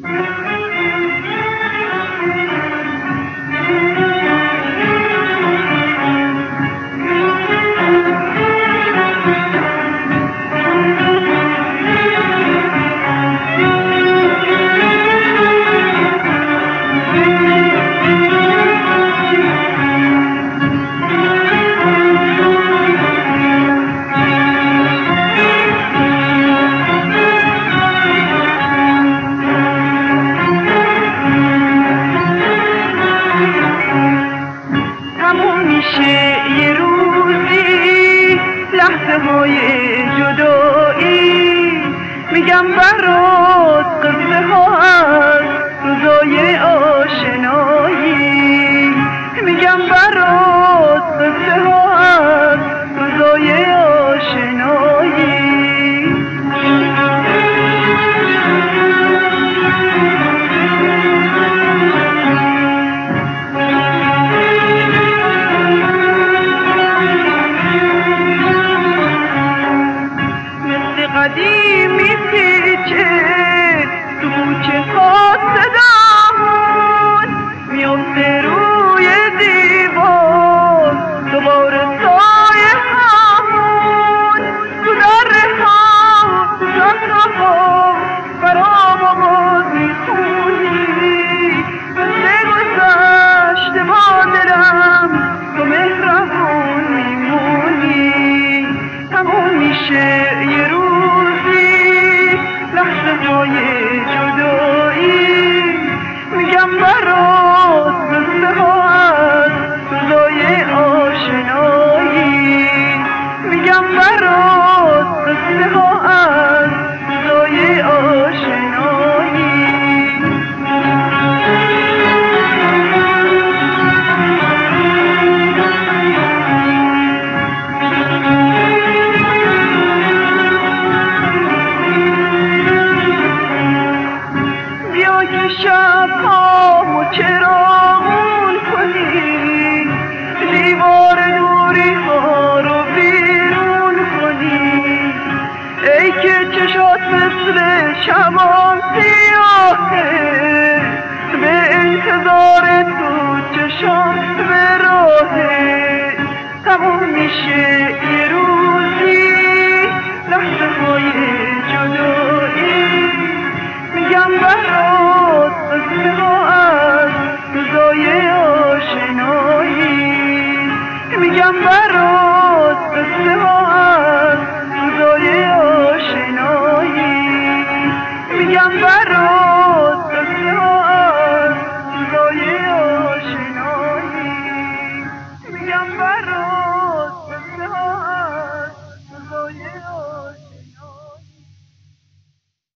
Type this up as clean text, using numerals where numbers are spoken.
یه روزی لحظه های جدایی میگم برات قصه ها از روزای آشنایی میگم برات قصه ها از روزای آشنایی قدیمی پیچه تو کوچه ها صدامون میفته روی دیوار دوباره سایه همون تو دره ها تو صفحه ها برام باز میخونی مثل گذشته با دلم تو مهربون میمونی تموم میشه یه جدایی میگم برات قصه ها از روزای آشنایی میگم برات قصه ها از روزای آشنایی شب ها چراغون کنی دیوار دوری ها رو بیرون کنی ای که چشات مثل شبان سیاهه به انتظار تو چشام به راهه تموم میشه